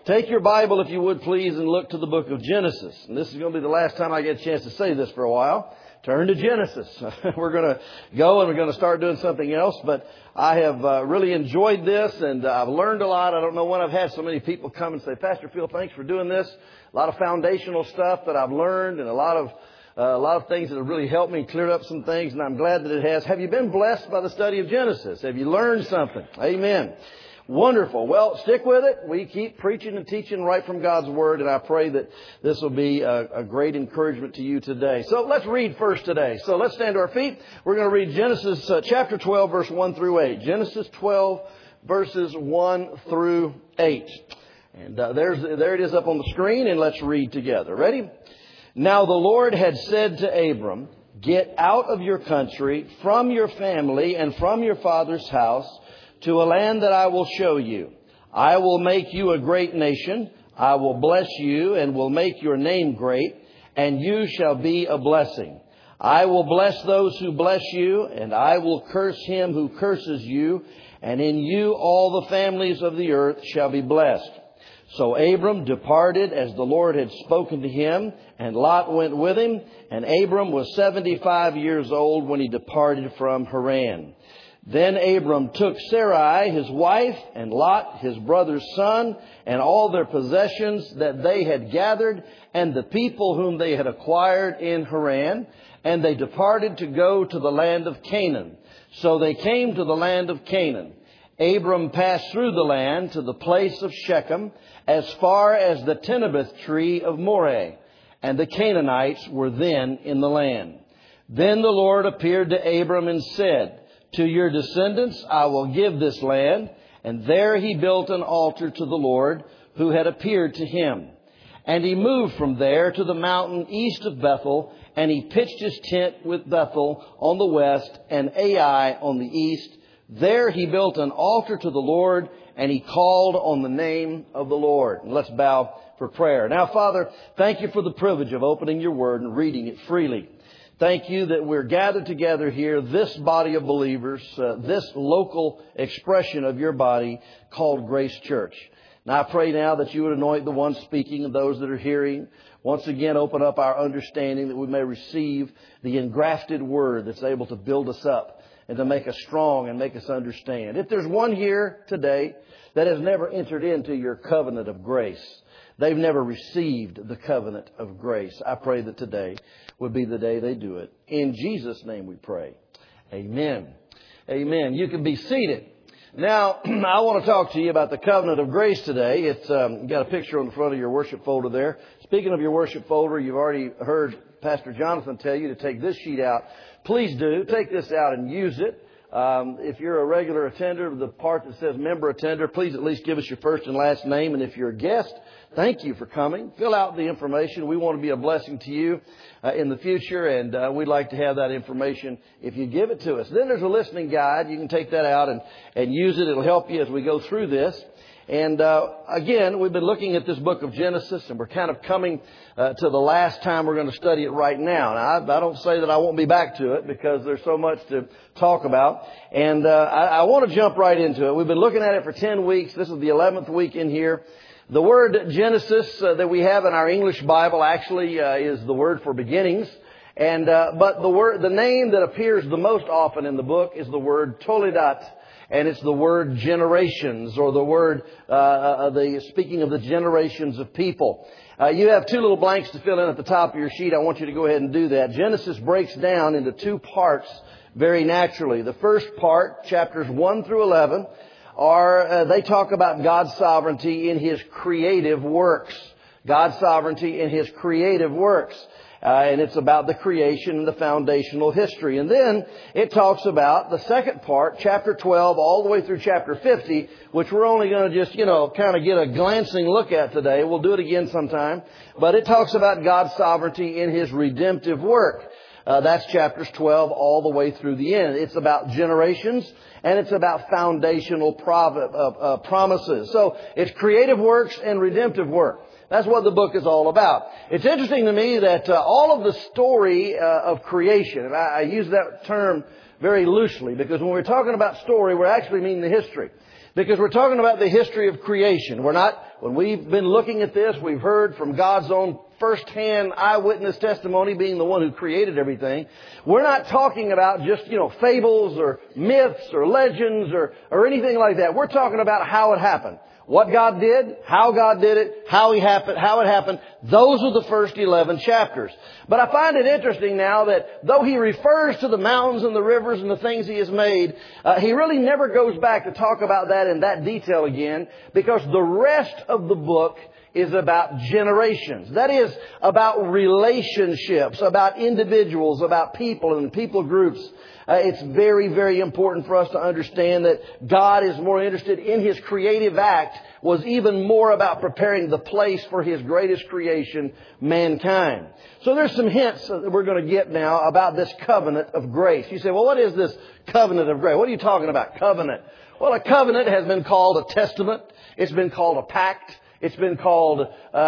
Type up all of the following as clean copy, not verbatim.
Take your Bible, if you would, please, and look to the book of Genesis. And this is going to be the last time I get a chance to say this for a while. Turn to Genesis. We're going to go and we're going to start doing something else. But I have really enjoyed this, and I've learned a lot. I don't know when I've had so many people come and say, Pastor Phil, thanks for doing this. A lot of foundational stuff that I've learned, and a lot of things that have really helped me, cleared up some things, and I'm glad that it has. Have you been blessed by the study of Genesis? Have you learned something? Amen. Wonderful. Well, stick with it. We keep preaching and teaching right from God's Word, and I pray that this will be a great encouragement to you today. So let's read first today. So let's stand to our feet. We're going to read Genesis chapter 12, verse 1 through 8. Genesis 12, verses 1 through 8. And there it is up on the screen, and let's read together. Ready? Now the Lord had said to Abram, "Get out of your country, from your family, and from your father's house, to a land that I will show you. I will make you a great nation. I will bless you and will make your name great, and you shall be a blessing. I will bless those who bless you, and I will curse him who curses you, and in you all the families of the earth shall be blessed." So Abram departed as the Lord had spoken to him, and Lot went with him, and Abram was 75 years old when he departed from Haran. Then Abram took Sarai, his wife, and Lot, his brother's son, and all their possessions that they had gathered, and the people whom they had acquired in Haran, and they departed to go to the land of Canaan. So they came to the land of Canaan. Abram passed through the land to the place of Shechem, as far as the terebinth tree of Moreh, and the Canaanites were then in the land. Then the Lord appeared to Abram and said, "To your descendants I will give this land." And there he built an altar to the Lord who had appeared to him. And he moved from there to the mountain east of Bethel, and he pitched his tent with Bethel on the west and Ai on the east. There he built an altar to the Lord, and he called on the name of the Lord. And let's bow for prayer. Now, Father, thank you for the privilege of opening your word and reading it freely. Thank you that we're gathered together here, this body of believers, this local expression of your body called Grace Church. Now I pray now that you would anoint the ones speaking and those that are hearing. Once again, open up our understanding that we may receive the engrafted word that's able to build us up and to make us strong and make us understand. If there's one here today that has never entered into your covenant of grace, they've never received the covenant of grace, I pray that today would be the day they do it. In Jesus' name we pray. Amen. Amen. You can be seated. Now, I want to talk to you about the covenant of grace today. It's got a picture on the front of your worship folder there. Speaking of your worship folder, you've already heard Pastor Jonathan tell you to take this sheet out. Please do. Take this out and use it. If you're a regular attender, the part that says member attender, please at least give us your first and last name. And if you're a guest, thank you for coming. Fill out the information. We want to be a blessing to you in the future, and we'd like to have that information if you give it to us. Then there's a listening guide. You can take that out and use it. It'll help you as we go through this. And again, we've been looking at this book of Genesis, and we're kind of coming to the last time we're going to study it right now. Now, I don't say that I won't be back to it because there's so much to talk about. And I want to jump right into it. We've been looking at it for 10 weeks. This is the 11th week in here. The word Genesis that we have in our English Bible actually is the word for beginnings. And but the name that appears the most often in the book is the word Toledat. And it's the word generations, or the word, speaking of the generations of people. You have two little blanks to fill in at the top of your sheet. I want you to go ahead and do that. Genesis breaks down into two parts very naturally. The first part, chapters 1 through 11, they talk about God's sovereignty in His creative works. God's sovereignty in His creative works. And it's about the creation and the foundational history. And then it talks about the second part, chapter 12, all the way through chapter 50, which we're only going to just, kind of get a glancing look at today. We'll do it again sometime. But it talks about God's sovereignty in His redemptive work. That's chapters 12 all the way through the end. It's about generations, and it's about foundational promises. So it's creative works and redemptive work. That's what the book is all about. It's interesting to me that all of the story of creation, and I use that term very loosely because when we're talking about story, we're actually meaning the history. Because we're talking about the history of creation. When we've been looking at this, we've heard from God's own first-hand eyewitness testimony, being the one who created everything. We're not talking about just, fables or myths or legends or anything like that. We're talking about how it happened. What God did, how God did it, how it happened. Those are the first 11 chapters. But I find it interesting now that though He refers to the mountains and the rivers and the things He has made, He really never goes back to talk about that in that detail again, because the rest of the book is about generations. That is, about relationships, about individuals, about people and people groups. It's very, very important for us to understand that God is more interested in His creative act, was even more about preparing the place for His greatest creation, mankind. So there's some hints that we're going to get now about this covenant of grace. You say, well, what is this covenant of grace? What are you talking about, covenant? Well, a covenant has been called a testament. It's been called a pact. It's been called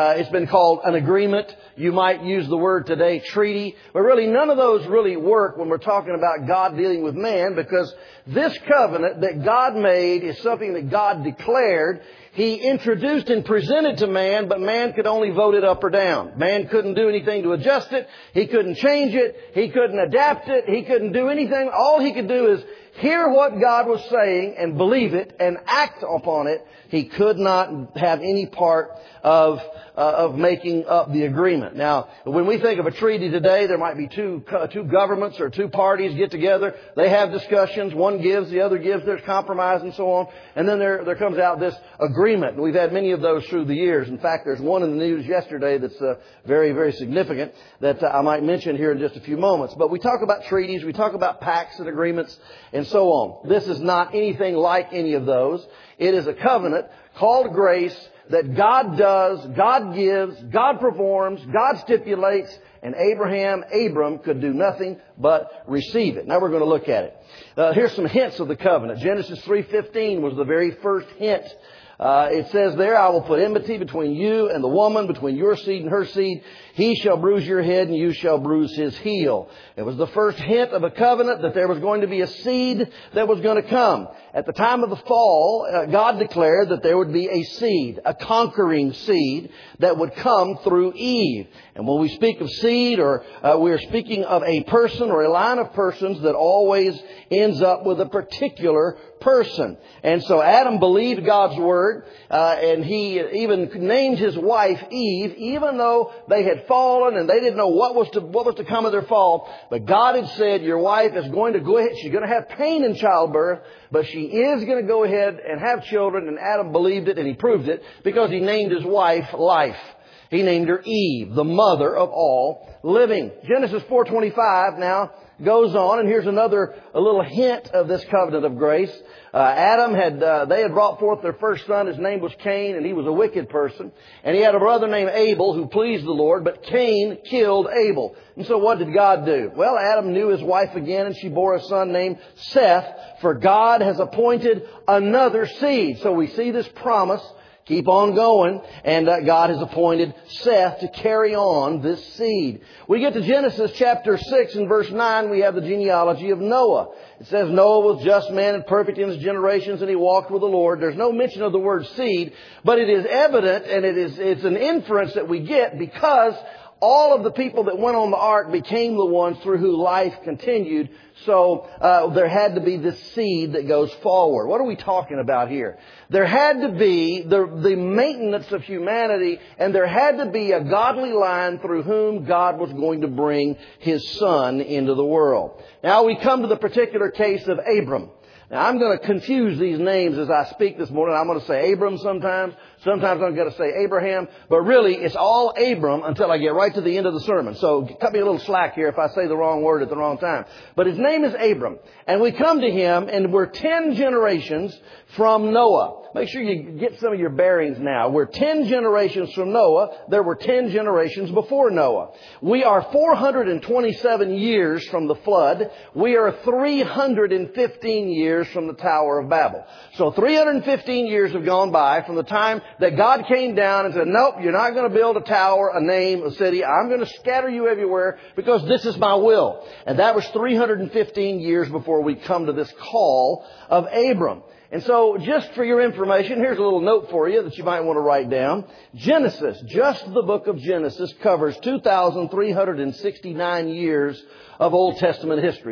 an agreement. You might use the word today, treaty. But really, none of those really work when we're talking about God dealing with man, because this covenant that God made is something that God declared. He introduced and presented to man, but man could only vote it up or down. Man couldn't do anything to adjust it. He couldn't change it. He couldn't adapt it. He couldn't do anything. All he could do is hear what God was saying and believe it and act upon it. He could not have any part of making up the agreement. Now, when we think of a treaty today, there might be two governments or two parties get together. They have discussions. One gives, the other gives. There's compromise and so on. And then there comes out this agreement. And we've had many of those through the years. In fact, there's one in the news yesterday that's very, very significant that I might mention here in just a few moments. But we talk about treaties. We talk about pacts and agreements and so on. This is not anything like any of those. It is a covenant called grace that God does, God gives, God performs, God stipulates, and Abram could do nothing but receive it. Now we're going to look at it. Here's some hints of the covenant. Genesis 3:15 was the very first hint. It says there, I will put enmity between you and the woman, between your seed and her seed. He shall bruise your head and you shall bruise his heel. It was the first hint of a covenant that there was going to be a seed that was going to come. At the time of the fall, God declared that there would be a seed, a conquering seed that would come through Eve. And when we speak of seed, or we're speaking of a person or a line of persons that always ends up with a particular person. And so Adam believed God's word, and he even named his wife Eve, even though they had fallen and they didn't know what was to come of their fall. But God had said, your wife is going to go ahead, she's going to have pain in childbirth, but she is going to go ahead and have children. And Adam believed it, and he proved it because he named his wife Life. He named her Eve, the mother of all living. Genesis 4:25 now goes on, and here's a little hint of this covenant of grace. They had brought forth their first son. His name was Cain, and he was a wicked person. And he had a brother named Abel who pleased the Lord, but Cain killed Abel. And so what did God do? Well, Adam knew his wife again, and she bore a son named Seth, for God has appointed another seed. So we see this promise keep on going, and God has appointed Seth to carry on this seed. We get to Genesis chapter 6 and verse 9, we have the genealogy of Noah. It says Noah was just man and perfect in his generations, and he walked with the Lord. There's no mention of the word seed, but it is evident, and it's an inference that we get because all of the people that went on the ark became the ones through who life continued. So there had to be this seed that goes forward. What are we talking about here? There had to be the maintenance of humanity, and there had to be a godly line through whom God was going to bring His Son into the world. Now we come to the particular case of Abram. Now, I'm going to confuse these names as I speak this morning. I'm going to say Abram sometimes. Sometimes I'm going to say Abraham. But really, it's all Abram until I get right to the end of the sermon. So cut me a little slack here if I say the wrong word at the wrong time. But his name is Abram. And we come to him, and we're 10 generations from Noah. Make sure you get some of your bearings now. We're 10 generations from Noah. There were 10 generations before Noah. We are 427 years from the flood. We are 315 years from the Tower of Babel. So 315 years have gone by from the time that God came down and said, nope, you're not going to build a tower, a name, a city. I'm going to scatter you everywhere because this is my will. And that was 315 years before we come to this call of Abram. And so just for your information, here's a little note for you that you might want to write down. Genesis, just the book of Genesis, covers 2,369 years of Old Testament history.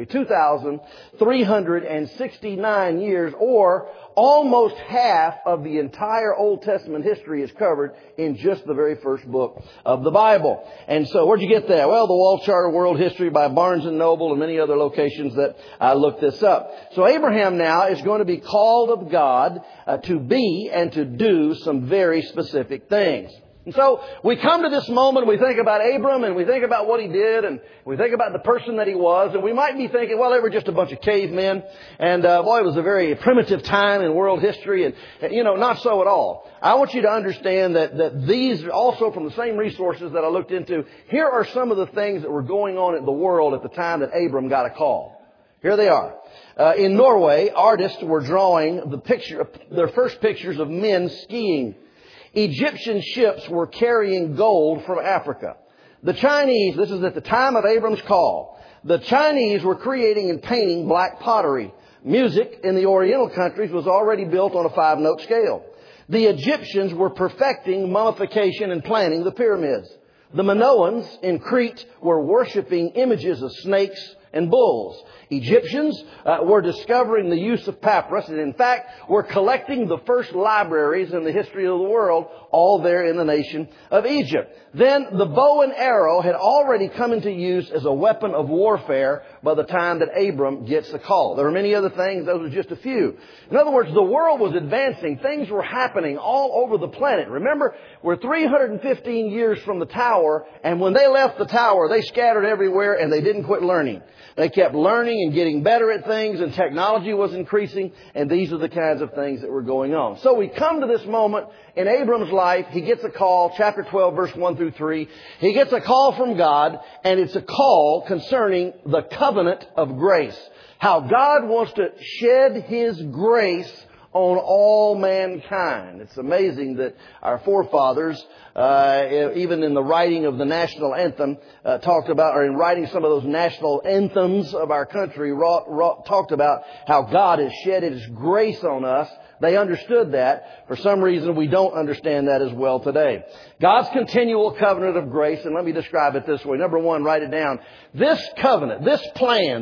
2,369 years, or almost half of the entire Old Testament history is covered in just the very first book of the Bible. And so where'd you get that? Well, the Wall Charter World History by Barnes & Noble and many other locations that I looked this up. So Abraham now is going to be called of God to be and to do some very specific things. And so we come to this moment and we think about Abram and we think about what he did and we think about the person that he was, and we might be thinking, well, they were just a bunch of cavemen, and boy, it was a very primitive time in world history, and not so at all. I want you to understand that these are also from the same resources that I looked into. Here are some of the things that were going on in the world at the time that Abram got a call. Here they are. In Norway, artists were drawing their first pictures of men skiing. Egyptian ships were carrying gold from Africa. The Chinese, this is at the time of Abram's call, the Chinese were creating and painting black pottery. Music in the Oriental countries was already built on a 5-note scale. The Egyptians were perfecting mummification and planning the pyramids. The Minoans in Crete were worshiping images of snakes and bulls. Egyptians were discovering the use of papyrus, and in fact were collecting the first libraries in the history of the world, all there in the nation of Egypt. Then the bow and arrow had already come into use as a weapon of warfare by the time that Abram gets the call. There were many other things. Those are just a few. In other words, the world was advancing. Things were happening all over the planet. Remember, we're 315 years from the tower, and when they left the tower, they scattered everywhere and they didn't quit learning. They kept learning and getting better at things, and technology was increasing, and these are the kinds of things that were going on. So we come to this moment in Abram's life. He gets a call, chapter 12, verse 1 through 3. He gets a call from God, and it's a call concerning the covenant of grace. How God wants to shed His grace on all mankind. It's amazing that our forefathers, even in the writing of the national anthem, talked about, or in writing some of those national anthems of our country, talked about how God has shed His grace on us. They understood that. For some reason, we don't understand that as well today. God's continual covenant of grace, and let me describe it this way. Number one, write it down. This covenant, this plan,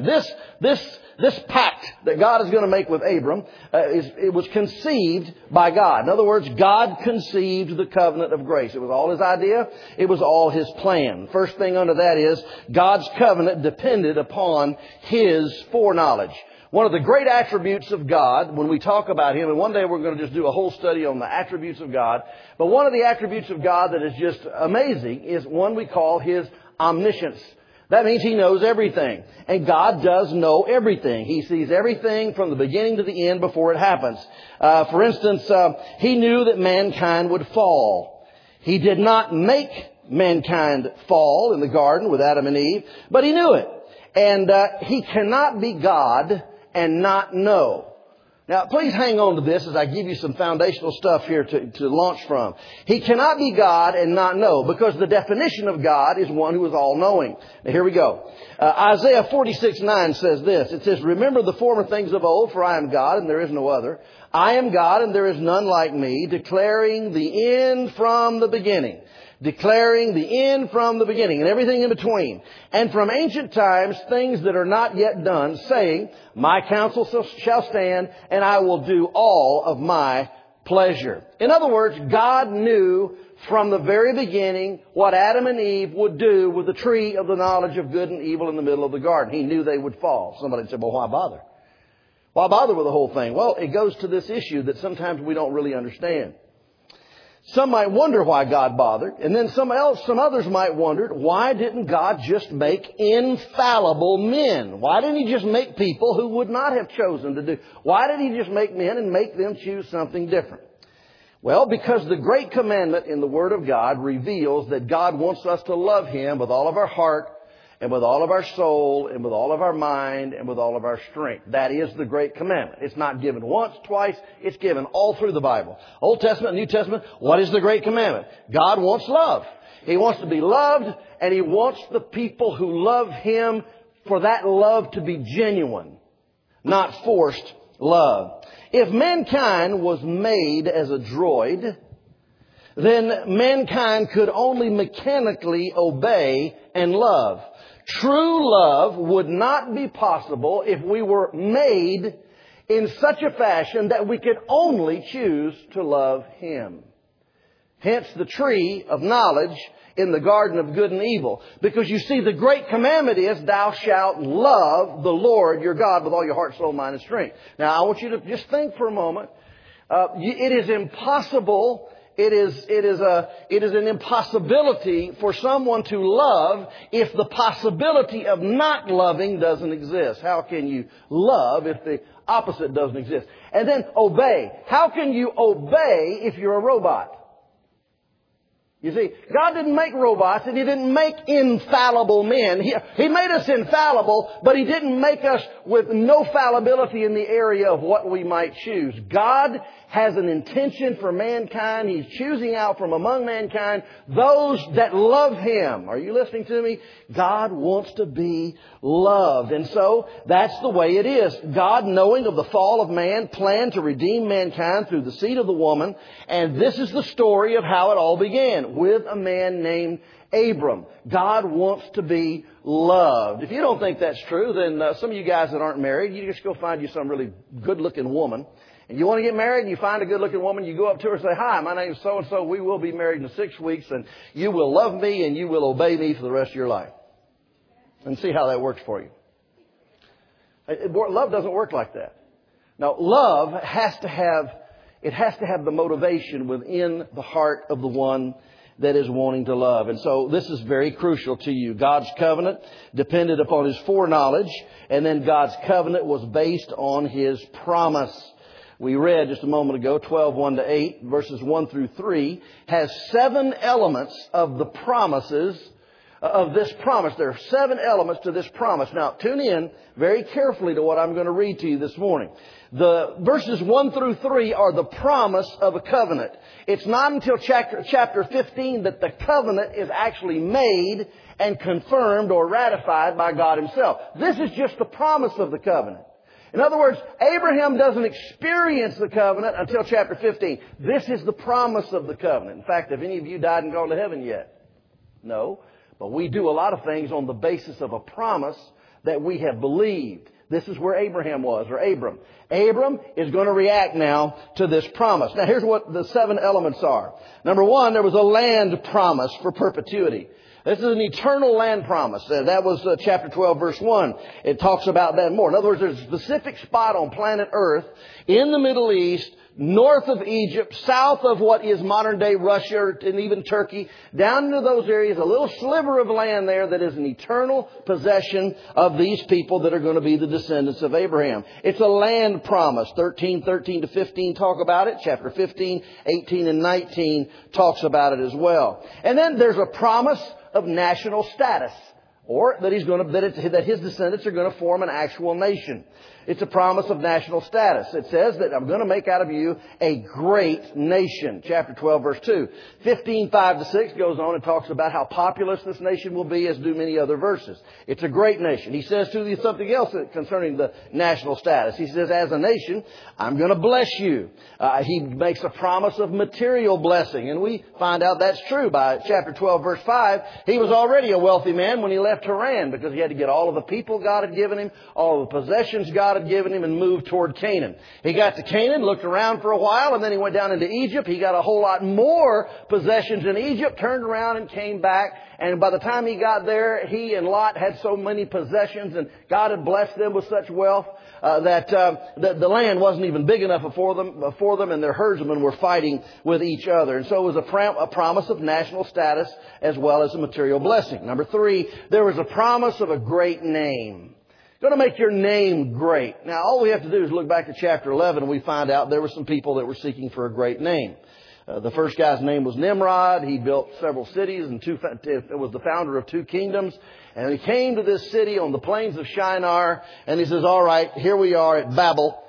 this pact that God is going to make with Abram, it was conceived by God. In other words, God conceived the covenant of grace. It was all His idea. It was all His plan. First thing under that is God's covenant depended upon His foreknowledge. One of the great attributes of God, when we talk about Him, and one day we're going to just do a whole study on the attributes of God, but one of the attributes of God that is just amazing is one we call His omniscience. That means He knows everything. And God does know everything. He sees everything from the beginning to the end before it happens. For instance, He knew that mankind would fall. He did not make mankind fall in the garden with Adam and Eve, but He knew it. And He cannot be God and not know. Now, please hang on to this as I give you some foundational stuff here to launch from. He cannot be God and not know, because the definition of God is one who is all-knowing. Now, here we go. Isaiah 46:9 says this. It says, "Remember the former things of old, for I am God and there is no other. I am God and there is none like me, declaring the end from the beginning." Declaring the end from the beginning and everything in between. "And from ancient times things that are not yet done, saying, my counsel shall stand, and I will do all of my pleasure." In other words, God knew from the very beginning what Adam and Eve would do with the tree of the knowledge of good and evil in the middle of the garden. He knew they would fall. Somebody said, well, why bother? Why bother with the whole thing? Well, it goes to this issue that sometimes we don't really understand. Some might wonder why God bothered. And then some others might wonder, why didn't God just make infallible men? Why didn't He just make people who would not have chosen to do? Why did He just make men and make them choose something different? Well, because the great commandment in the Word of God reveals that God wants us to love Him with all of our heart, and with all of our soul, and with all of our mind, and with all of our strength. That is the great commandment. It's not given once, twice. It's given all through the Bible. Old Testament, New Testament. What is the great commandment? God wants love. He wants to be loved, and He wants the people who love Him for that love to be genuine, not forced love. If mankind was made as a droid, then mankind could only mechanically obey and love. True love would not be possible if we were made in such a fashion that we could only choose to love Him. Hence the tree of knowledge in the garden of good and evil. Because you see, the great commandment is, thou shalt love the Lord your God with all your heart, soul, mind, and strength. Now, I want you to just think for a moment. It is impossible. It is an impossibility for someone to love if the possibility of not loving doesn't exist. How can you love if the opposite doesn't exist? And then obey. How can you obey if you're a robot? You see, God didn't make robots and He didn't make infallible men. He made us infallible, but He didn't make us with no fallibility in the area of what we might choose. God has an intention for mankind. He's choosing out from among mankind those that love Him. Are you listening to me? God wants to be loved. And so that's the way it is. God, knowing of the fall of man, planned to redeem mankind through the seed of the woman. And this is the story of how it all began, with a man named Abram. God wants to be loved. If you don't think that's true, then some of you guys that aren't married, you just go find you some really good-looking woman. And you want to get married and you find a good-looking woman, you go up to her and say, hi, my name is so-and-so. We will be married in 6 weeks and you will love me and you will obey me for the rest of your life. And see how that works for you. Love doesn't work like that. Now, love has to have the motivation within the heart of the one that is wanting to love. And so this is very crucial to you. God's covenant depended upon His foreknowledge, and then God's covenant was based on His promise. We read just a moment ago, 12:1-8, verses 1 through 3, has 7 elements of the promises of this promise. There are 7 elements to this promise. Now, tune in very carefully to what I'm going to read to you this morning. The verses 1 through 3 are the promise of a covenant. It's not until chapter 15 that the covenant is actually made and confirmed or ratified by God Himself. This is just the promise of the covenant. In other words, Abraham doesn't experience the covenant until chapter 15. This is the promise of the covenant. In fact, have any of you died and gone to heaven yet? No. But we do a lot of things on the basis of a promise that we have believed. This is where Abraham was, or Abram. Abram is going to react now to this promise. Now, here's what the 7 elements are. Number 1, there was a land promise for perpetuity. This is an eternal land promise. That was chapter 12, verse 1. It talks about that more. In other words, there's a specific spot on planet Earth in the Middle East, north of Egypt, south of what is modern-day Russia and even Turkey, down into those areas, a little sliver of land there that is an eternal possession of these people that are going to be the descendants of Abraham. It's a land promise. 13:13-15 talk about it. Chapter 15, 18, and 19 talks about it as well. And then there's a promise of national status, or that that his descendants are going to form an actual nation. It's a promise of national status. It says that I'm going to make out of you a great nation. Chapter 12, verse 2. 15:5-6 goes on and talks about how populous this nation will be, as do many other verses. It's a great nation. He says to you something else concerning the national status. He says, as a nation, I'm going to bless you. He makes a promise of material blessing. And we find out that's true by chapter 12, verse 5. He was already a wealthy man when he left Haran, because he had to get all of the people God had given him, all of the possessions God had given him, and moved toward Canaan. He got to Canaan, looked around for a while, and then he went down into Egypt. He got a whole lot more possessions in Egypt, turned around and came back. And by the time he got there, he and Lot had so many possessions, and God had blessed them with such wealth that the land wasn't even big enough for them, and their herdsmen were fighting with each other. And so it was a promise of national status as well as a material blessing. Number 3, there was a promise of a great name. Going to make your name great. Now, all we have to do is look back to chapter 11, and we find out there were some people that were seeking for a great name. The first guy's name was Nimrod. He built several cities and was the founder of 2 kingdoms. And he came to this city on the plains of Shinar, and he says, all right, here we are at Babel.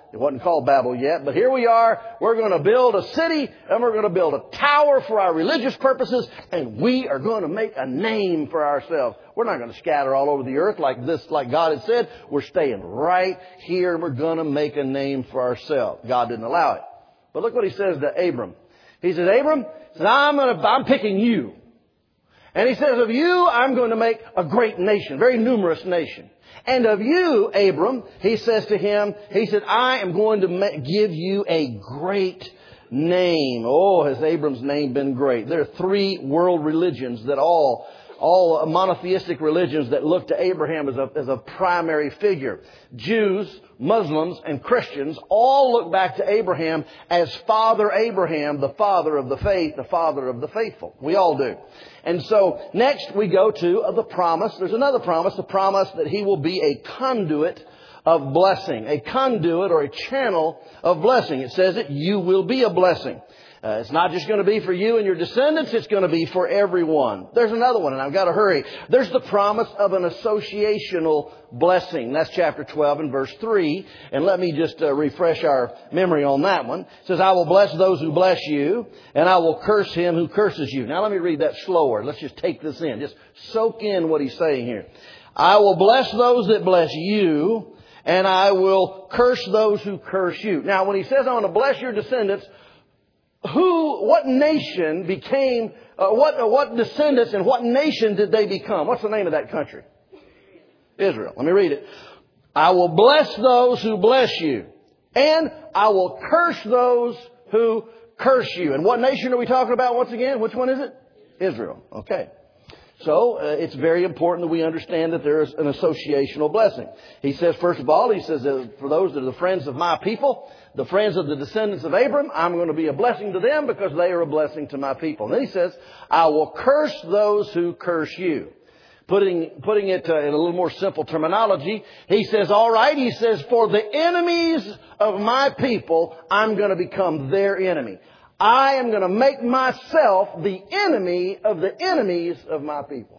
It wasn't called Babel yet, but here we are. We're going to build a city and we're going to build a tower for our religious purposes, and we are going to make a name for ourselves. We're not going to scatter all over the earth like God had said. We're staying right here and we're going to make a name for ourselves. God didn't allow it. But look what he says to Abram. He says, Abram, I'm picking you. And he says, of you, I'm going to make a great nation, very numerous nation. And of you, Abram, he says to him, he said, I am going to give you a great name. Oh, has Abram's name been great? There are 3 world religions that all monotheistic religions that look to Abraham as a primary figure. Jews, Muslims, and Christians all look back to Abraham as Father Abraham, the father of the faith, the father of the faithful. We all do. And so next we go to the promise. There's another promise, the promise that he will be a conduit of blessing, a conduit or a channel of blessing. It says that you will be a blessing. It's not just going to be for you and your descendants. It's going to be for everyone. There's another one, and I've got to hurry. There's the promise of an associational blessing. That's chapter 12 and verse 3. And let me just refresh our memory on that one. It says, I will bless those who bless you, and I will curse him who curses you. Now let me read that slower. Let's just take this in. Just soak in what he's saying here. I will bless those that bless you, and I will curse those who curse you. Now when he says, I want to bless your descendants, what nation became, what descendants and what nation did they become? What's the name of that country? Israel. Let me read it. I will bless those who bless you, and I will curse those who curse you. And what nation are we talking about once again? Which one is it? Israel. Okay. So it's very important that we understand that there is an associational blessing. He says, first of all, he says, for those that are the friends of my people, the friends of the descendants of Abram, I'm going to be a blessing to them because they are a blessing to my people. And then he says, I will curse those who curse you. Putting it in a little more simple terminology, he says, all right, he says, for the enemies of my people, I'm going to become their enemy. I am going to make myself the enemy of the enemies of my people.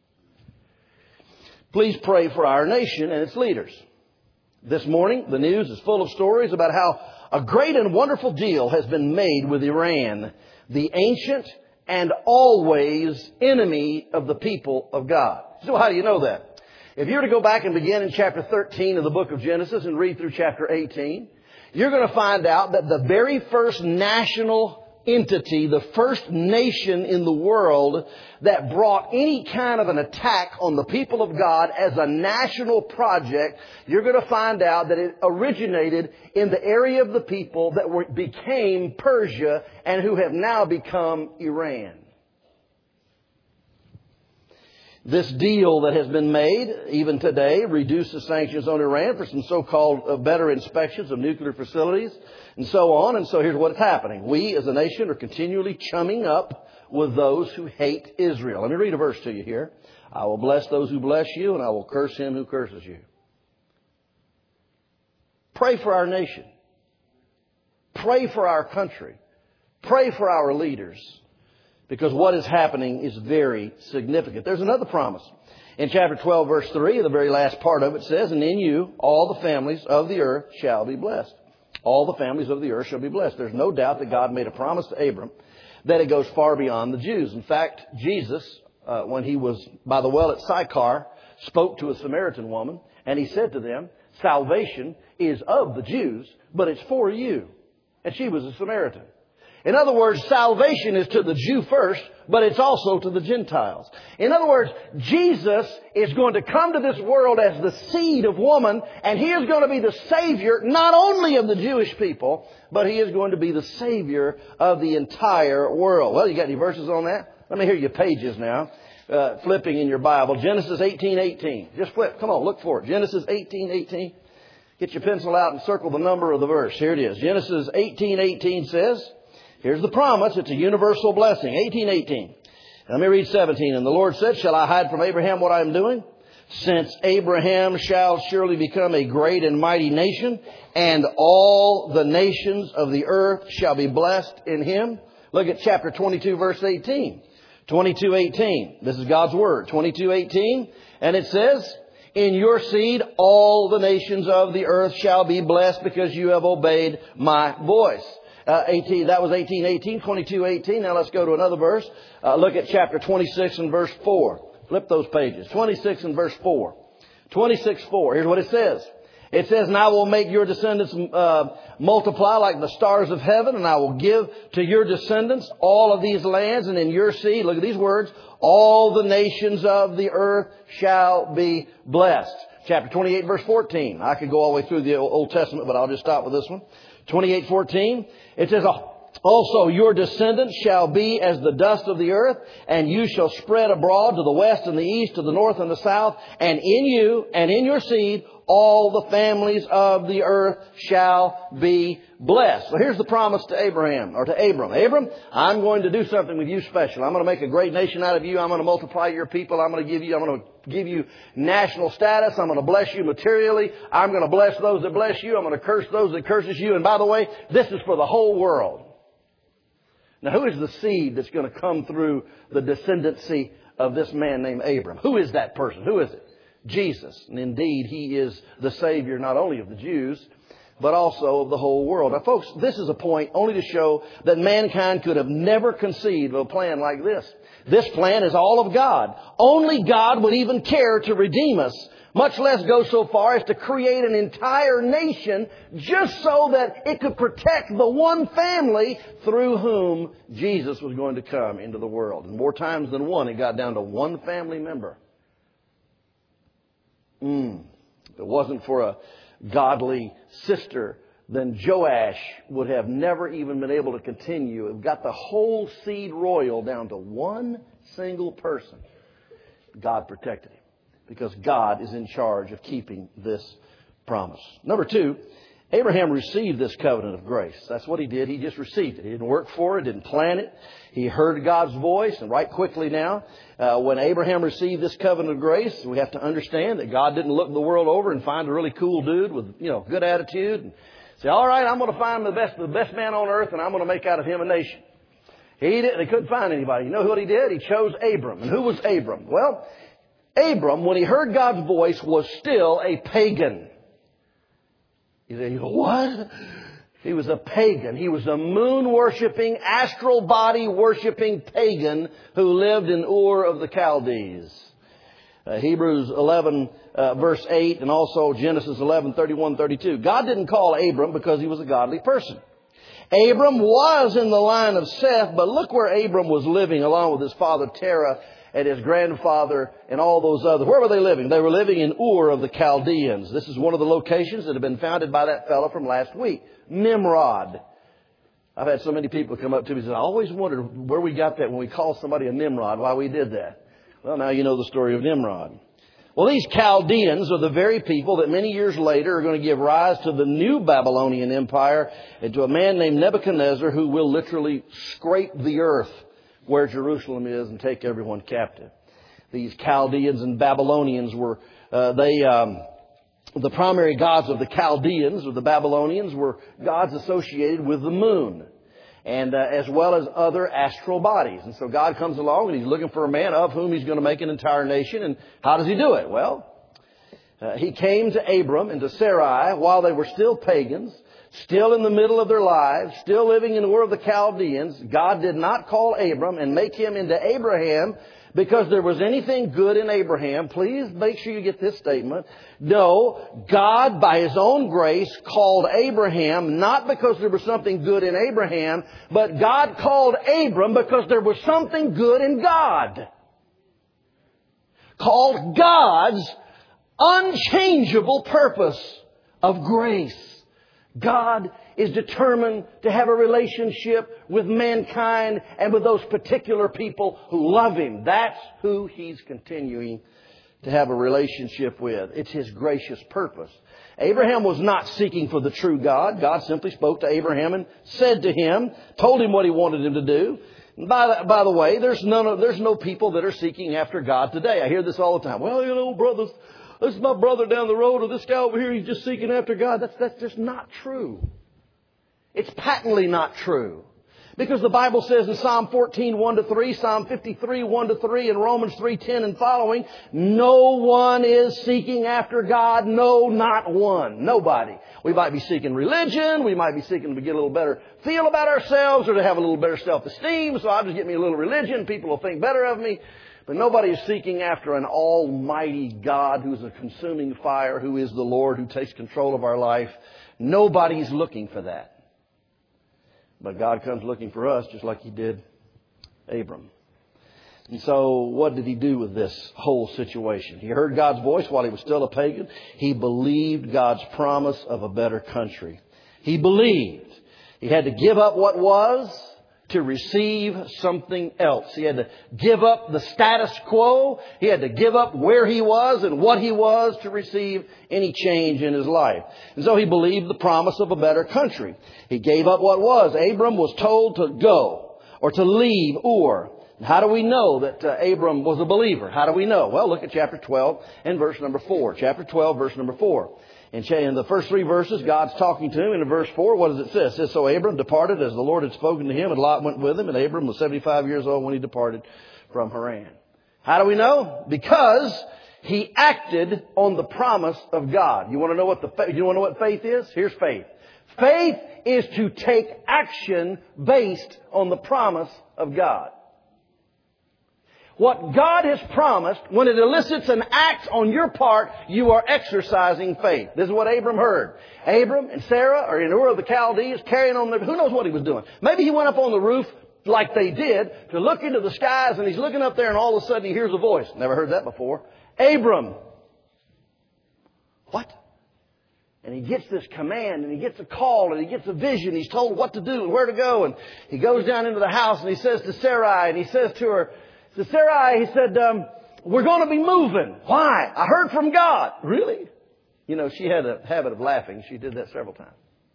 Please pray for our nation and its leaders. This morning, the news is full of stories about how a great and wonderful deal has been made with Iran, the ancient and always enemy of the people of God. So how do you know that? If you were to go back and begin in chapter 13 of the book of Genesis and read through chapter 18, you're going to find out that the very first national entity, the first nation in the world that brought any kind of an attack on the people of God as a national project, you're going to find out that it originated in the area of the people that became Persia and who have now become Iran. This deal that has been made, even today, reduces sanctions on Iran for some so-called better inspections of nuclear facilities and so on. And so here's what's happening. We as a nation are continually chumming up with those who hate Israel. Let me read a verse to you here. I will bless those who bless you, and I will curse him who curses you. Pray for our nation. Pray for our country. Pray for our leaders. Because what is happening is very significant. There's another promise. In chapter 12, verse 3, the very last part of it says, and in you all the families of the earth shall be blessed. All the families of the earth shall be blessed. There's no doubt that God made a promise to Abram that it goes far beyond the Jews. In fact, Jesus, when he was by the well at Sychar, spoke to a Samaritan woman, and he said to them, salvation is of the Jews, but it's for you. And she was a Samaritan. In other words, salvation is to the Jew first, but it's also to the Gentiles. In other words, Jesus is going to come to this world as the seed of woman, and He is going to be the Savior not only of the Jewish people, but He is going to be the Savior of the entire world. Well, you got any verses on that? Let me hear your pages now. Flipping in your Bible. Genesis 18:18. Just flip. Come on, look for it. Genesis 18:18. Get your pencil out and circle the number of the verse. Here it is. Genesis 18:18 says, here's the promise. It's a universal blessing. 18:18. Let me read 17. And the Lord said, shall I hide from Abraham what I am doing? Since Abraham shall surely become a great and mighty nation, and all the nations of the earth shall be blessed in him. Look at chapter 22, verse 18. 22:18. This is God's word. 22:18. And it says, in your seed all the nations of the earth shall be blessed because you have obeyed my voice. 18, that was 18:18, 22:18. Now let's go to another verse. Look at chapter 26 and verse 4. Flip those pages. 26 and verse 4. 26:4. Here's what it says. It says, and I will make your descendants multiply like the stars of heaven, and I will give to your descendants all of these lands, and in your seed, look at these words, all the nations of the earth shall be blessed. Chapter 28, verse 14. I could go all the way through the Old Testament, but I'll just stop with this one. 28:14. It says, also your descendants shall be as the dust of the earth, and you shall spread abroad to the west and the east, to the north and the south, and in you and in your seed all the families of the earth shall be blessed. So here's the promise to Abraham, or to Abram. Abram, I'm going to do something with you special. I'm going to make a great nation out of you. I'm going to multiply your people. I'm going to give you national status. I'm going to bless you materially. I'm going to bless those that bless you. I'm going to curse those that curses you. And by the way, this is for the whole world. Now, who is the seed that's going to come through the descendancy of this man named Abram? Who is that person? Who is it? Jesus. And indeed, He is the Savior not only of the Jews, but also of the whole world. Now, folks, this is a point only to show that mankind could have never conceived of a plan like this. This plan is all of God. Only God would even care to redeem us, much less go so far as to create an entire nation just so that it could protect the one family through whom Jesus was going to come into the world. And more times than one, it got down to one family member. If it wasn't for a godly sister, then Joash would have never even been able to continue. It got the whole seed royal down to one single person. God protected him because God is in charge of keeping this promise. Number two, Abraham received this covenant of grace. That's what he did. He just received it. He didn't work for it, didn't plan it. He heard God's voice. And right quickly now, when Abraham received this covenant of grace, we have to understand that God didn't look the world over and find a really cool dude with, good attitude and say, all right, I'm going to find the best man on earth and I'm going to make out of him a nation. He couldn't find anybody. You know what he did? He chose Abram. And who was Abram? Well, Abram, when he heard God's voice, was still a pagan. You say, what? He was a pagan. He was a moon-worshipping, astral body-worshipping pagan who lived in Ur of the Chaldees. Hebrews 11, verse 8, and also Genesis 11, 31, 32. God didn't call Abram because he was a godly person. Abram was in the line of Seth, but look where Abram was living along with his father Terah and his grandfather and all those others. Where were they living? They were living in Ur of the Chaldeans. This is one of the locations that had been founded by that fellow from last week, Nimrod. I've had so many people come up to me and say, I always wondered where we got that when we called somebody a Nimrod, why we did that. Well, now you know the story of Nimrod. Well, these Chaldeans are the very people that many years later are going to give rise to the new Babylonian Empire and to a man named Nebuchadnezzar who will literally scrape the earth where Jerusalem is and take everyone captive. These Chaldeans and Babylonians were, the primary gods of the Chaldeans or the Babylonians were gods associated with the moon. And as well as other astral bodies. And so God comes along and He's looking for a man of whom He's going to make an entire nation. And how does He do it? Well, He came to Abram and to Sarai while they were still pagans, still in the middle of their lives, still living in Ur of the Chaldeans. God did not call Abram and make him into Abraham because there was anything good in Abraham. Please make sure you get this statement. No, God, by His own grace, called Abraham not because there was something good in Abraham, but God called Abram because there was something good in God. Called God's unchangeable purpose of grace. God is determined to have a relationship with mankind and with those particular people who love Him. That's who He's continuing to have a relationship with. It's His gracious purpose. Abraham was not seeking for the true God. God simply spoke to Abraham and said to him, told him what He wanted him to do. And by the way, there's no people that are seeking after God today. I hear this all the time. Well, brothers, this is my brother down the road, or this guy over here, he's just seeking after God. That's just not true. It's patently not true. Because the Bible says in Psalm 14, 1-3, Psalm 53, 1-3, and Romans 3:10 and following, no one is seeking after God. No, not one. Nobody. We might be seeking religion. We might be seeking to get a little better feel about ourselves or to have a little better self-esteem. So I'll just get me a little religion. People will think better of me. But nobody is seeking after an almighty God who is a consuming fire, who is the Lord, who takes control of our life. Nobody's looking for that. But God comes looking for us just like He did Abram. And so what did he do with this whole situation? He heard God's voice while he was still a pagan. He believed God's promise of a better country. He believed. He had to give up what was to receive something else. He had to give up the status quo. He had to give up where he was and what he was to receive any change in his life. And so he believed the promise of a better country. He gave up what was. Abram was told to go or to leave Ur. How do we know that Abram was a believer? How do we know? Well, look at chapter 12 and verse number 4. Chapter 12, verse number 4. In the first 3 verses, God's talking to him. In verse 4, what does it say? It says, so Abram departed as the Lord had spoken to him, and Lot went with him, and Abram was 75 years old when he departed from Haran. How do we know? Because he acted on the promise of God. You want to know what faith is? Here's faith. Faith is to take action based on the promise of God. What God has promised, when it elicits an act on your part, you are exercising faith. This is what Abram heard. Abram and Sarah are in Ur of the Chaldees carrying on who knows what he was doing. Maybe he went up on the roof like they did to look into the skies, and he's looking up there and all of a sudden he hears a voice. Never heard that before. Abram. What? And he gets this command and he gets a call and he gets a vision. He's told what to do and where to go. And he goes down into the house and he says to Sarai, and he says to her, to Sarai, he said, we're going to be moving. Why? I heard from God. Really? You know, she had a habit of laughing. She did that several times.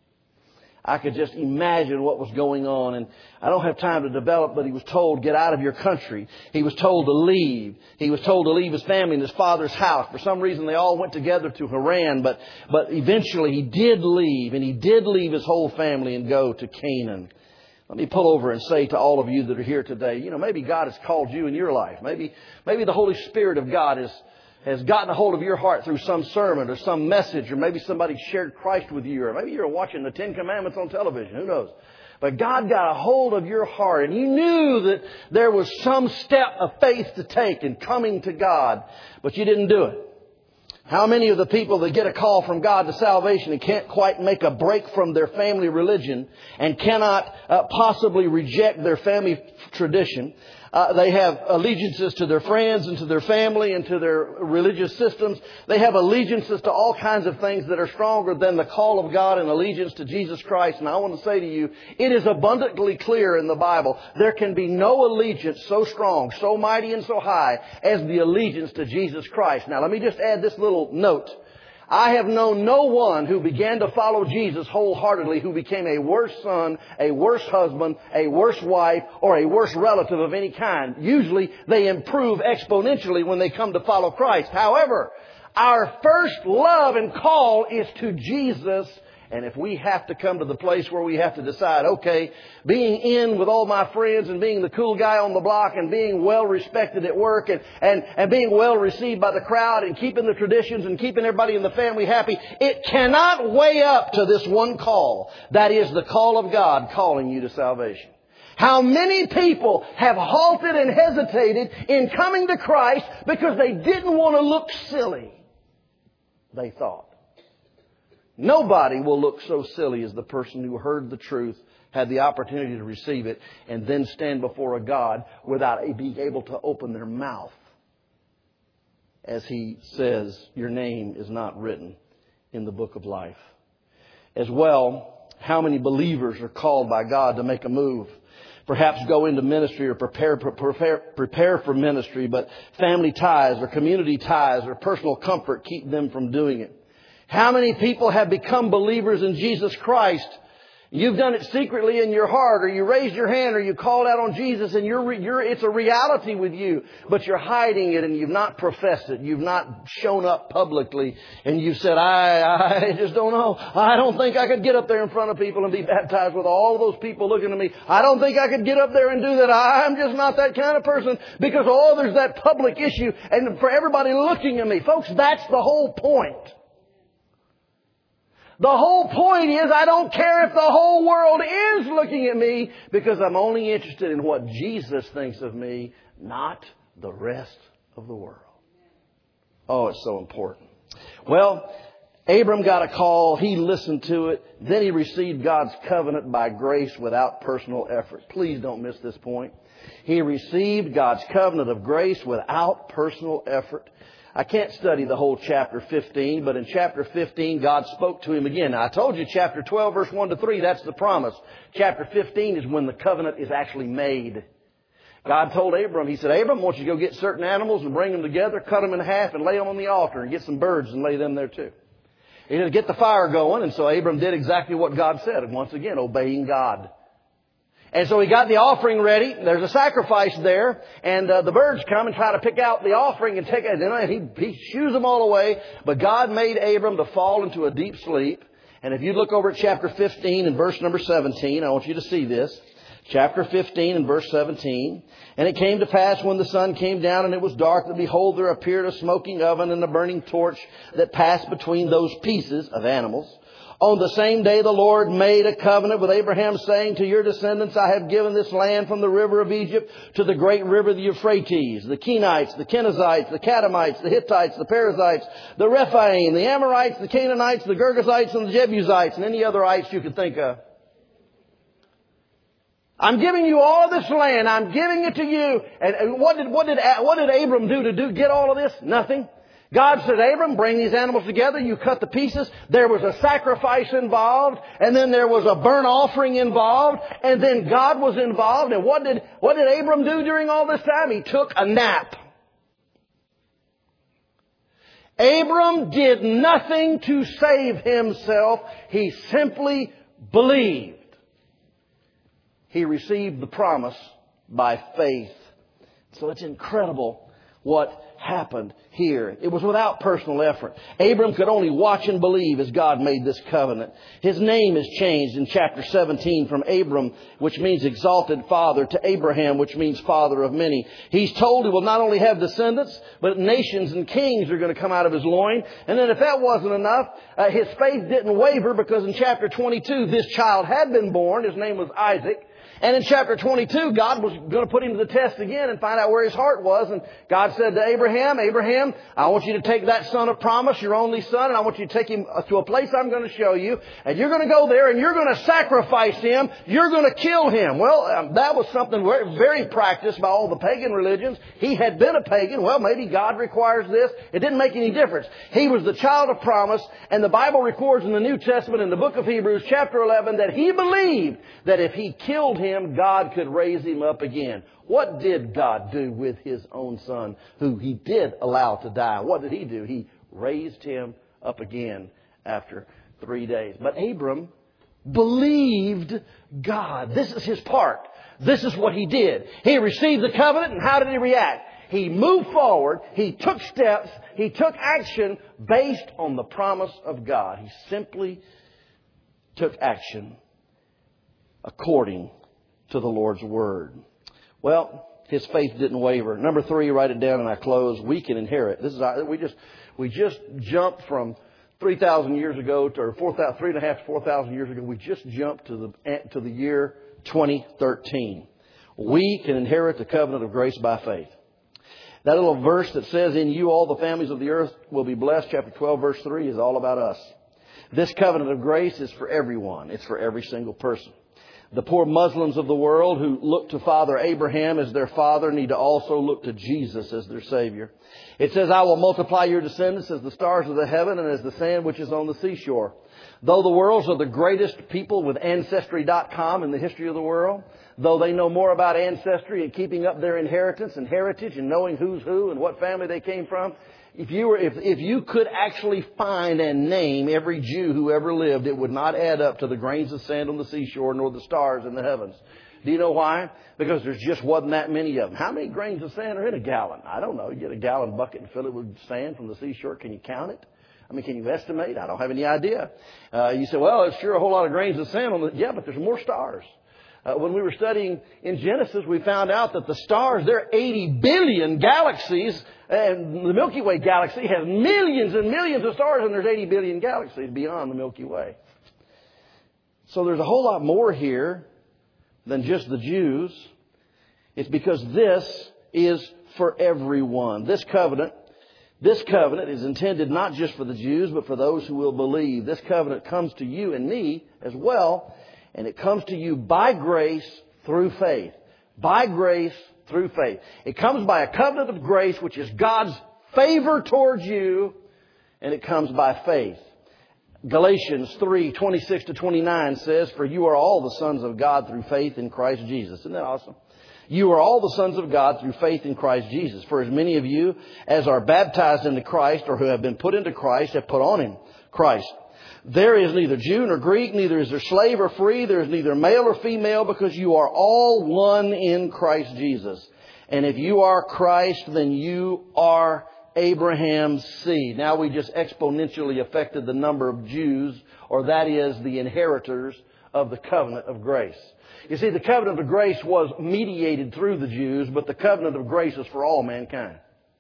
I could just imagine what was going on. And I don't have time to develop, but he was told, get out of your country. He was told to leave. He was told to leave his family and his father's house. For some reason, they all went together to Haran. But eventually, he did leave. And he did leave his whole family and go to Canaan. Let me pull over and say to all of you that are here today, you know, maybe God has called you in your life. Maybe the Holy Spirit of God has gotten a hold of your heart through some sermon or some message, or maybe somebody shared Christ with you, or maybe you're watching the 10 Commandments on television. Who knows? But God got a hold of your heart, and you knew that there was some step of faith to take in coming to God, but you didn't do it. How many of the people that get a call from God to salvation and can't quite make a break from their family religion and cannot possibly reject their family tradition? They have allegiances to their friends and to their family and to their religious systems. They have allegiances to all kinds of things that are stronger than the call of God and allegiance to Jesus Christ. And I want to say to you, it is abundantly clear in the Bible, there can be no allegiance so strong, so mighty and so high as the allegiance to Jesus Christ. Now let me just add this little note. I have known no one who began to follow Jesus wholeheartedly who became a worse son, a worse husband, a worse wife, or a worse relative of any kind. Usually they improve exponentially when they come to follow Christ. However, our first love and call is to Jesus. And if we have to come to the place where we have to decide, okay, being in with all my friends and being the cool guy on the block and being well respected at work and being well received by the crowd and keeping the traditions and keeping everybody in the family happy, it cannot weigh up to this one call. That is the call of God calling you to salvation. How many people have halted and hesitated in coming to Christ because they didn't want to look silly, they thought. Nobody will look so silly as the person who heard the truth, had the opportunity to receive it, and then stand before a God without being able to open their mouth. As He says, your name is not written in the book of life. As well, how many believers are called by God to make a move? Perhaps go into ministry or prepare for ministry, but family ties or community ties or personal comfort keep them from doing it. How many people have become believers in Jesus Christ, You've done it secretly in your heart, or you raised your hand, or you called out on Jesus, and it's a reality with you, but you're hiding it and you've not professed it. You've not shown up publicly, and you've said, I just don't know. I don't think I could get up there in front of people and be baptized with all of those people looking at me. I don't think I could get up there and do that. I'm just not that kind of person, because there's that public issue, and for everybody looking at me. Folks, that's the whole point. The whole point is, I don't care if the whole world is looking at me, because I'm only interested in what Jesus thinks of me, not the rest of the world. Oh, it's so important. Well, Abram got a call. He listened to it. Then he received God's covenant by grace without personal effort. Please don't miss this point. He received God's covenant of grace without personal effort. I can't study the whole chapter 15, but in chapter 15, God spoke to him again. Now, I told you chapter 12, verse 1 to 3, that's the promise. Chapter 15 is when the covenant is actually made. God told Abram, He said, Abram, I want you to go get certain animals and bring them together, cut them in half and lay them on the altar, and get some birds and lay them there too. He said, get the fire going, and so Abram did exactly what God said, and once again, obeying God. And so he got the offering ready. There's a sacrifice there. And the birds come and try to pick out the offering and take it. And he shoos them all away. But God made Abram to fall into a deep sleep. And if you look over at chapter 15 and verse number 17, I want you to see this. Chapter 15 and verse 17. And it came to pass when the sun came down and it was dark, that behold, there appeared a smoking oven and a burning torch that passed between those pieces of animals. On the same day the Lord made a covenant with Abraham, saying, to your descendants I have given this land from the river of Egypt to the great river the Euphrates, the Kenites, the Kenizzites, the Kadamites, the Hittites, the Perizzites, the Rephaim, the Amorites, the Canaanites, the Girgashites, and the Jebusites, and any other ites you could think of. I'm giving you all this land. I'm giving it to you. And what did Abram do to get all of this? Nothing. God said, Abram, bring these animals together. You cut the pieces. There was a sacrifice involved. And then there was a burnt offering involved. And then God was involved. And what did Abram do during all this time? He took a nap. Abram did nothing to save himself. He simply believed. He received the promise by faith. So it's incredible what happened here. It was without personal effort. Abram could only watch and believe as God made this covenant. His name is changed in chapter 17 from Abram, which means exalted father, to Abraham, which means father of many. He's told he will not only have descendants, but nations and kings are going to come out of his loin. And then if that wasn't enough, his faith didn't waver, because in chapter 22, this child had been born. His name was Isaac. And in chapter 22, God was going to put him to the test again and find out where his heart was. And God said to Abraham, Abraham, I want you to take that son of promise, your only son, and I want you to take him to a place I'm going to show you. And you're going to go there and you're going to sacrifice him. You're going to kill him. Well, that was something very practiced by all the pagan religions. He had been a pagan. Well, maybe God requires this. It didn't make any difference. He was the child of promise. And the Bible records in the New Testament, in the book of Hebrews, chapter 11, that he believed that if he killed him, God could raise him up again. What did God do with His own son, who He did allow to die? What did He do? He raised him up again after 3 days. But Abram believed God. This is his part. This is what he did. He received the covenant, and how did he react? He moved forward. He took steps. He took action based on the promise of God. He simply took action according to the Lord's Word. Well, his faith didn't waver. Number 3, write it down and I close. We can inherit. We just jumped from 3,000 years ago to 3.5 to 4,000 years ago. We just jumped to the year 2013. We can inherit the covenant of grace by faith. That little verse that says, in you all the families of the earth will be blessed, chapter 12, verse 3, is all about us. This covenant of grace is for everyone. It's for every single person. The poor Muslims of the world who look to Father Abraham as their father need to also look to Jesus as their Savior. It says, I will multiply your descendants as the stars of the heaven and as the sand which is on the seashore. Though the worlds are the greatest people with Ancestry.com in the history of the world, though they know more about ancestry and keeping up their inheritance and heritage and knowing who's who and what family they came from, if you could actually find and name every Jew who ever lived, it would not add up to the grains of sand on the seashore nor the stars in the heavens. Do you know why? Because there's just wasn't that many of them. How many grains of sand are in a gallon? I don't know. You get a gallon bucket and fill it with sand from the seashore. Can you count it? I mean, can you estimate? I don't have any idea. You say, well, it's sure a whole lot of grains of sand on it. Yeah, but there's more stars. When we were studying in Genesis, we found out that the stars, there are 80 billion galaxies, and the Milky Way galaxy has millions and millions of stars, and there's 80 billion galaxies beyond the Milky Way. So there's a whole lot more here than just the Jews. It's because this is for everyone. This covenant is intended not just for the Jews, but for those who will believe. This covenant comes to you and me as well, and it comes to you by grace through faith. By grace through faith. It comes by a covenant of grace, which is God's favor towards you, and it comes by faith. Galatians 3:26-29 says, "For you are all the sons of God through faith in Christ Jesus." Isn't that awesome? You are all the sons of God through faith in Christ Jesus. For as many of you as are baptized into Christ or who have been put into Christ have put on Him, Christ. There is neither Jew nor Greek, neither is there slave or free. There is neither male or female, because you are all one in Christ Jesus. And if you are Christ, then you are Abraham's seed. Now we just exponentially affected the number of Jews, or that is the inheritors of the covenant of grace. You see, the covenant of grace was mediated through the Jews, but the covenant of grace is for all mankind.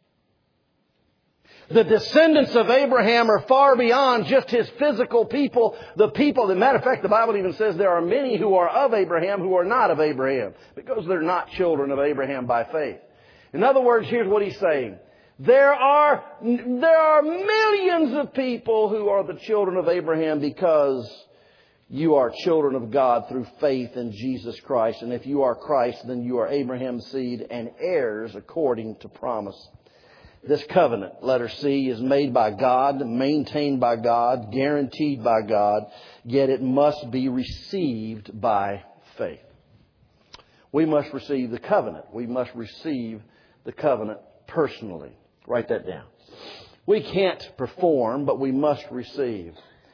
The descendants of Abraham are far beyond just his physical people. The people, as a matter of fact, the Bible even says there are many who are of Abraham who are not of Abraham, because they're not children of Abraham by faith. In other words, here's what he's saying. There are millions of people who are the children of Abraham because you are children of God through faith in Jesus Christ. And if you are Christ, then you are Abraham's seed and heirs according to promise. This covenant, letter C, is made by God, maintained by God, guaranteed by God, yet it must be received by faith. We must receive the covenant. We must receive the covenant personally. Write that down. We can't perform, but we must receive.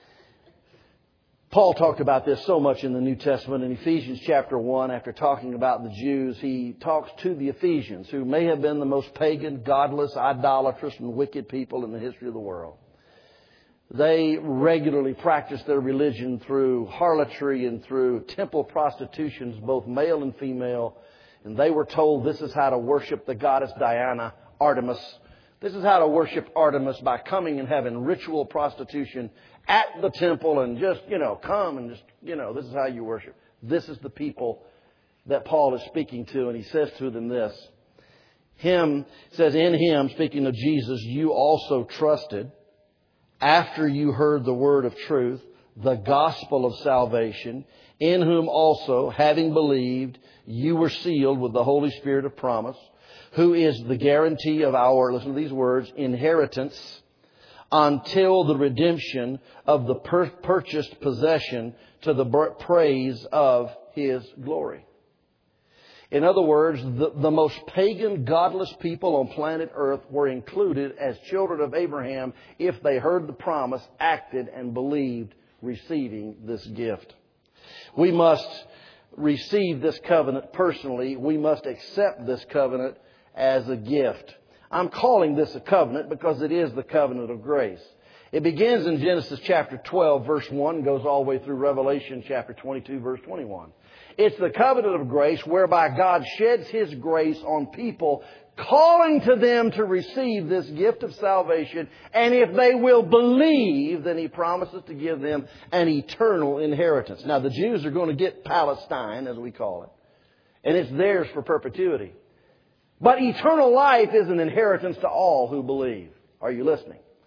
Paul talked about this so much in the New Testament. In Ephesians chapter 1, after talking about the Jews, he talks to the Ephesians, who may have been the most pagan, godless, idolatrous, and wicked people in the history of the world. They regularly practiced their religion through harlotry and through temple prostitutions, both male and female. And they were told this is how to worship the goddess Diana, Artemis. This is how to worship Artemis, by coming and having ritual prostitution at the temple and just, come and just, this is how you worship. This is the people that Paul is speaking to, and he says to them this. In Him, speaking of Jesus, you also trusted after you heard the word of truth, the gospel of salvation, in whom also, having believed, you were sealed with the Holy Spirit of promise, who is the guarantee of our, listen to these words, inheritance until the redemption of the purchased possession to the praise of His glory. In other words, the most pagan, godless people on planet Earth were included as children of Abraham if they heard the promise, acted, and believed, receiving this gift. We must receive this covenant personally. We must accept this covenant as a gift. I'm calling this a covenant because it is the covenant of grace. It begins in Genesis chapter 12, verse 1, and goes all the way through Revelation chapter 22, verse 21. It's the covenant of grace whereby God sheds His grace on people, calling to them to receive this gift of salvation. And if they will believe, then He promises to give them an eternal inheritance. Now, the Jews are going to get Palestine, as we call it, and it's theirs for perpetuity. But eternal life is an inheritance to all who believe. Are you listening?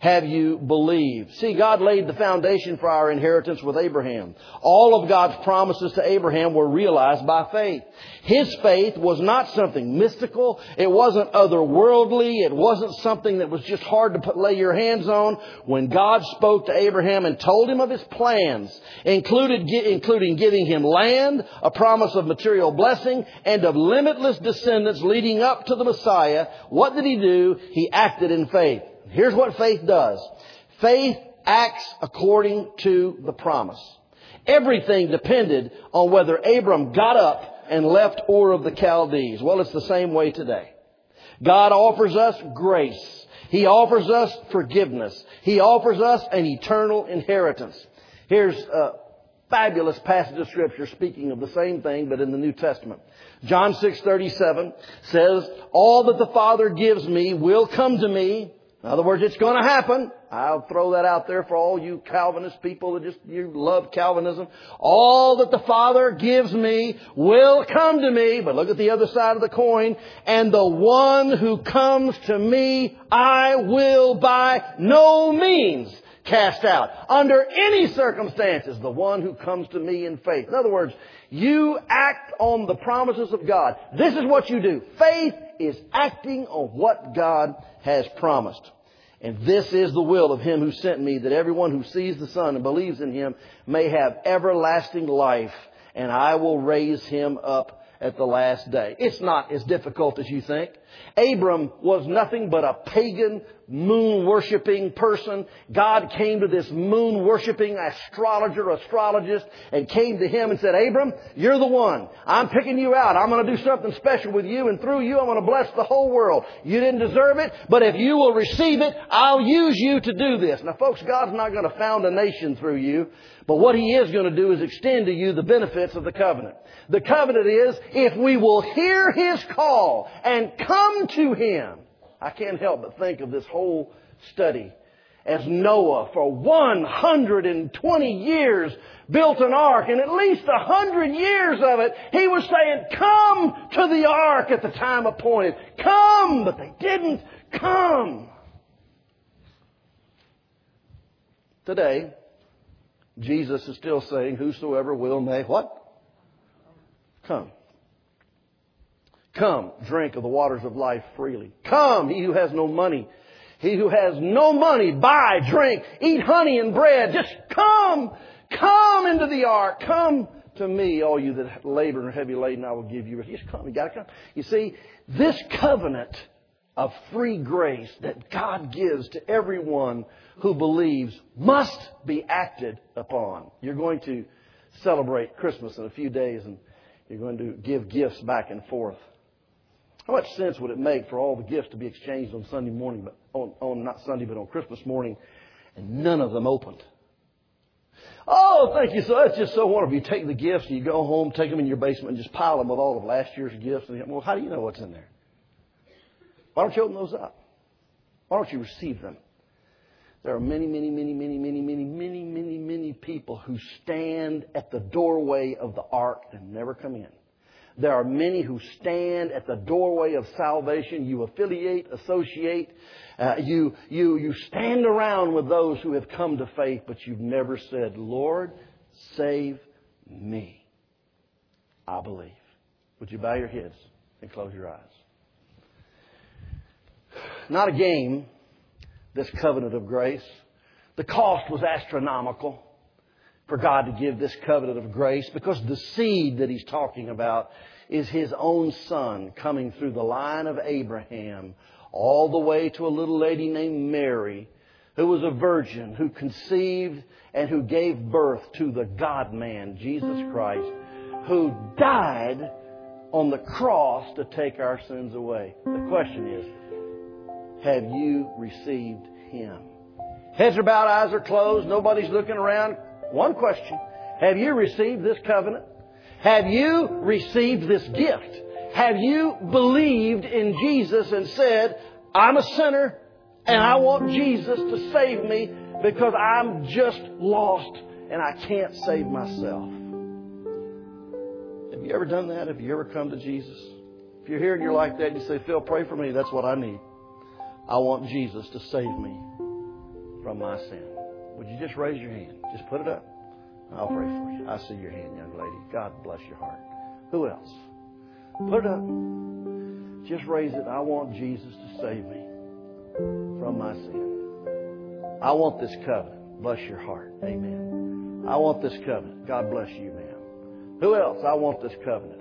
have you believed? See, God laid the foundation for our inheritance with Abraham. All of God's promises to Abraham were realized by faith. His faith was not something mystical. It wasn't otherworldly. It wasn't something that was just hard to lay your hands on. When God spoke to Abraham and told him of His plans, including giving him land, a promise of material blessing, and of limitless descendants leading up to the Messiah, what did He do? He acted in faith. Here's what faith does. Faith acts according to the promise. Everything depended on whether Abram got up and left Ur of the Chaldees. Well, it's the same way today. God offers us grace. He offers us forgiveness. He offers us an eternal inheritance. Here's a fabulous passage of Scripture speaking of the same thing, but in the New Testament. John 6:37 says, all that the Father gives me will come to me. In other words, it's going to happen. I'll throw that out there for all you Calvinist people that you love Calvinism. All that the Father gives me will come to me. But look at the other side of the coin. And the one who comes to me, I will by no means cast out. Under any circumstances, the one who comes to me in faith. In other words, you act on the promises of God. This is what you do. Faith is acting on what God has promised. And this is the will of Him who sent me, that everyone who sees the Son and believes in Him may have everlasting life, and I will raise him up at the last day. It's not as difficult as you think. Abram was nothing but a pagan, moon-worshipping person. God came to this moon-worshipping astrologist, and came to him and said, Abram, you're the one. I'm picking you out. I'm going to do something special with you, and through you I'm going to bless the whole world. You didn't deserve it, but if you will receive it, I'll use you to do this. Now, folks, God's not going to found a nation through you, but what He is going to do is extend to you the benefits of the covenant. The covenant is, if we will hear His call and come to Him. I can't help but think of this whole study as Noah, for 120 years, built an ark, and at least 100 years of it, he was saying, come to the ark at the time appointed. Come! But they didn't come. Today, Jesus is still saying, whosoever will may what? Come. Come, drink of the waters of life freely. Come, he who has no money. He who has no money, buy, drink, eat honey and bread. Just come. Come into the ark. Come to me, all you that labor and are heavy laden, I will give you. Just come. You got to come. You see, this covenant of free grace that God gives to everyone who believes must be acted upon. You're going to celebrate Christmas in a few days, and you're going to give gifts back and forth. How much sense would it make for all the gifts to be exchanged on Sunday morning, but on Christmas morning, and none of them opened? Oh, thank you. So that's just so wonderful. You take the gifts, and you go home, take them in your basement, and just pile them with all of last year's gifts. And well, how do you know what's in there? Why don't you open those up? Why don't you receive them? There are many people who stand at the doorway of the ark and never come in. There are many who stand at the doorway of salvation. You affiliate, associate. You stand around with those who have come to faith, but you've never said, Lord, save me. I believe. Would you bow your heads and close your eyes? Not a game, this covenant of grace. The cost was astronomical for God to give this covenant of grace, because the seed that He's talking about is His own Son coming through the line of Abraham all the way to a little lady named Mary, who was a virgin, who conceived and who gave birth to the God-man, Jesus Christ, who died on the cross to take our sins away. The question is, have you received Him? Heads are bowed, eyes are closed, nobody's looking around. One question. Have you received this covenant? Have you received this gift? Have you believed in Jesus and said, I'm a sinner and I want Jesus to save me because I'm just lost and I can't save myself? Have you ever done that? Have you ever come to Jesus? If you're here and you're like that, you say, Phil, pray for me. That's what I need. I want Jesus to save me. from my sin. Would you just raise your hand? Just put it up. I'll pray for you. I see your hand, young lady. God bless your heart. Who else? Put it up. Just raise it. I want Jesus to save me from my sin. I want this covenant. Bless your heart. Amen. I want this covenant. God bless you, ma'am. Who else? I want this covenant.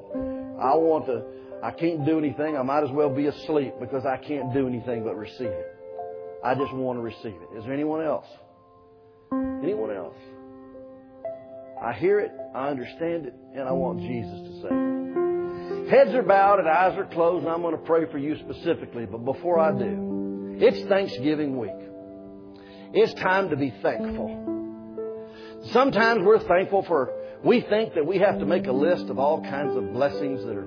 I can't do anything. I might as well be asleep because I can't do anything but receive it. I just want to receive it. Is there anyone else? Anyone else? I hear it, I understand it, and I want Jesus to save me. Heads are bowed and eyes are closed, and I'm going to pray for you specifically. But before I do, it's Thanksgiving week. It's time to be thankful. Sometimes we're thankful we think that we have to make a list of all kinds of blessings that are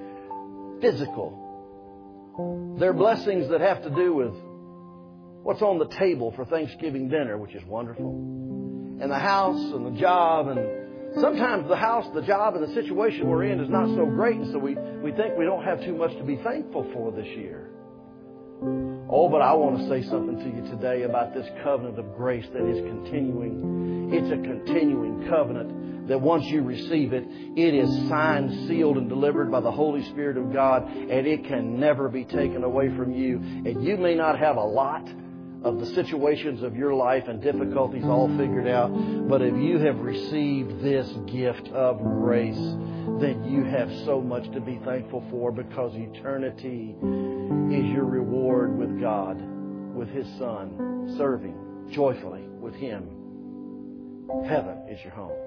physical. They're blessings that have to do with what's on the table for Thanksgiving dinner, which is wonderful. And the house and the job. And sometimes the house, the job, and the situation we're in is not so great. And so we think we don't have too much to be thankful for this year. Oh, but I want to say something to you today about this covenant of grace that is continuing. It's a continuing covenant that once you receive it, it is signed, sealed, and delivered by the Holy Spirit of God, and it can never be taken away from you. And you may not have a lot of the situations of your life and difficulties all figured out, but if you have received this gift of grace, then you have so much to be thankful for, because eternity is your reward with God, with His Son, serving joyfully with Him. Heaven is your home.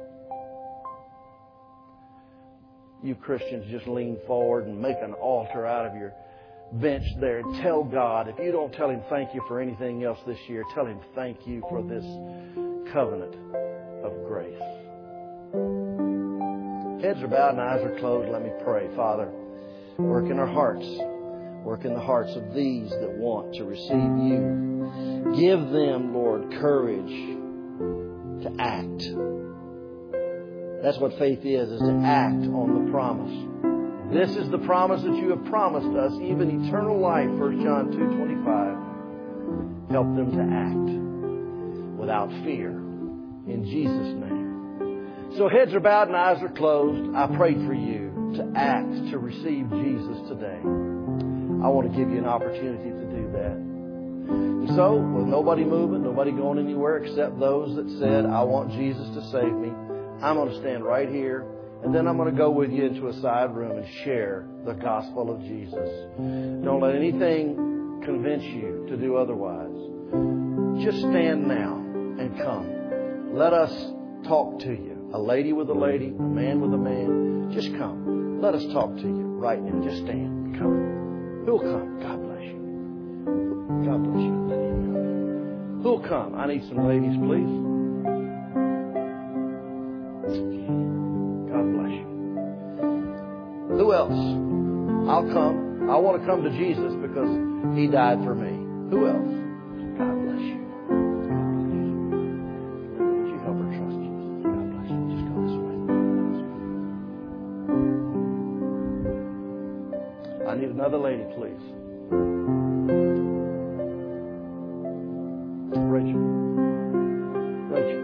You Christians, just lean forward and make an altar out of your bench there and tell God. If you don't tell Him thank you for anything else this year, tell Him thank you for this covenant of grace. Heads are bowed and eyes are closed. Let me pray. Father, work in our hearts. Work in the hearts of these that want to receive You. Give them, Lord, courage to act. That's what faith is to act on the promise. This is the promise that You have promised us, even eternal life, 1 John 2:25. Help them to act without fear. In Jesus' name. So heads are bowed and eyes are closed. I prayed for you to act, to receive Jesus today. I want to give you an opportunity to do that. And so, with nobody moving, nobody going anywhere except those that said, I want Jesus to save me, I'm going to stand right here, and then I'm going to go with you into a side room and share the gospel of Jesus. Don't let anything convince you to do otherwise. Just stand now and come. Let us talk to you. A lady with a lady, a man with a man. Just come. Let us talk to you right now. Just stand. Come. Who'll come? God bless you. God bless you. Who'll come? I need some ladies, please. God bless you. Who else? I'll come. I want to come to Jesus because He died for me. Who else? God bless you. God bless you. Would you help her trust Jesus? God bless you. Just go this way. I need another lady, please. Rachel. Rachel.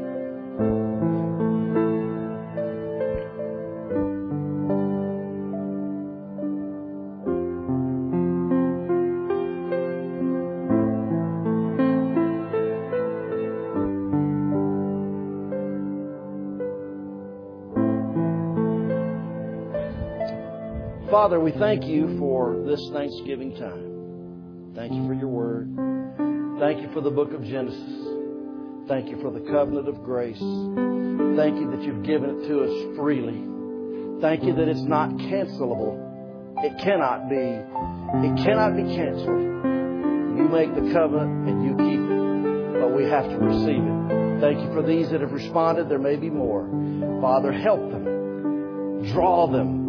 Father, we thank You for this Thanksgiving time. Thank You for Your Word. Thank You for the book of Genesis. Thank You for the covenant of grace. Thank You that You've given it to us freely. Thank You that it's not cancelable. It cannot be canceled. You make the covenant and You keep it, but we have to receive it. Thank You for these that have responded. There may be more. Father, help them. Draw them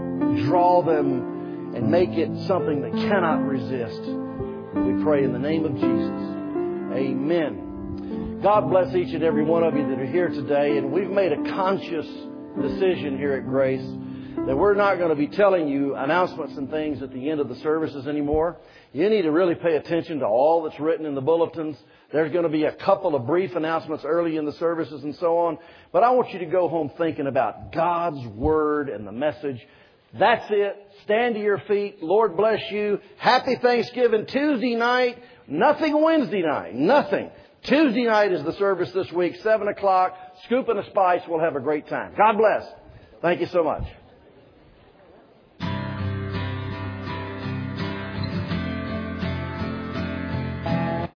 and make it something that cannot resist. We pray in the name of Jesus. Amen. God bless each and every one of you that are here today. And we've made a conscious decision here at Grace that we're not going to be telling you announcements and things at the end of the services anymore. You need to really pay attention to all that's written in the bulletins. There's going to be a couple of brief announcements early in the services and so on. But I want you to go home thinking about God's Word and the message. That's it. Stand to your feet. Lord bless you. Happy Thanksgiving. Tuesday night. Nothing Wednesday night. Nothing. Tuesday night is the service this week, 7 o'clock. Scoop and a Spice. We'll have a great time. God bless. Thank you so much.